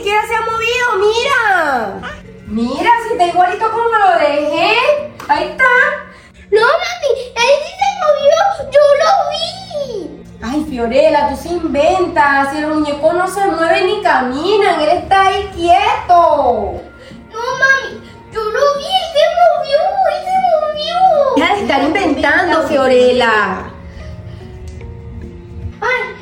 siquiera se ha movido, mira. Mira, si está igualito como lo dejé. Ahí está. No, mami, él sí se movió, yo lo vi. Ay, Fiorella, tú se inventas. Si los muñecos no se mueven ni caminan, él está ahí quieto. No, mami, yo lo vi, él se movió. Deja de estar inventando, Fiorella. Ay,